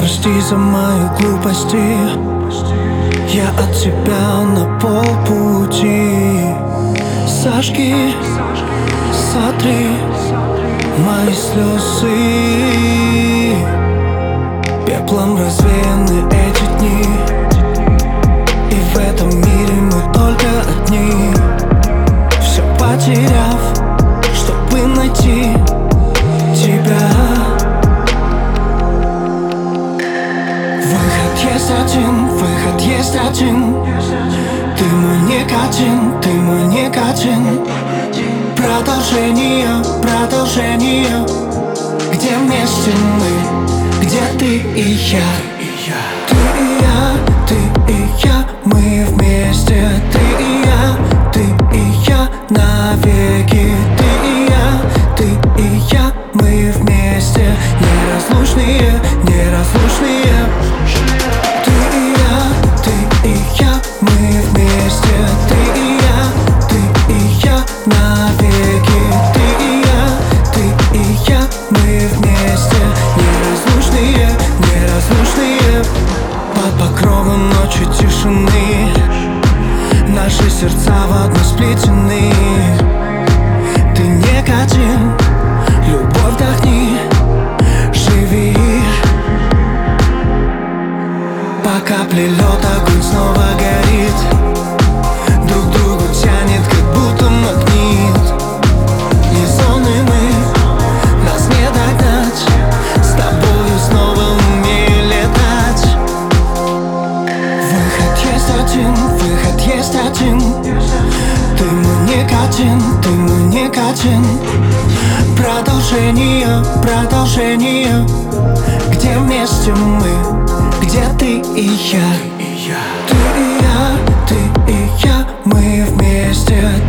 прости за мои глупости. Я от тебя на полпути. Сожги, сотри мои слезы. Пеплом развеяны эти дни, и в этом мире мы только одни. Все потеряв, чтобы найти тебя. Выход есть один, выход есть один. Ты мой никотин, ты мой никотин. Продолжение, продолжение. Где вместе мы, где ты и я. Ты и я, ты и я, мы вместе. Ты и я навеки. Ты и я, мы вместе. Неразлучные, неразлучные. Ты и я, мы вместе. Ты и я навеки. Ты и я, мы вместе. Неразлучные, неразлучные. Под покровом ночи тишины наши сердца в одно сплетены. Ты никотин, любовь вдохни, живи. По капле лед, огонь снова горит. Друг другу тянет, как будто магнит. Не зоны мы, нас не догнать. С тобою снова умею летать. Выход есть один, выход есть один. Ты мой никотин, ты мой никотин. Продолжение, продолжение. Где вместе мы, где ты и я. Ты и я, мы вместе.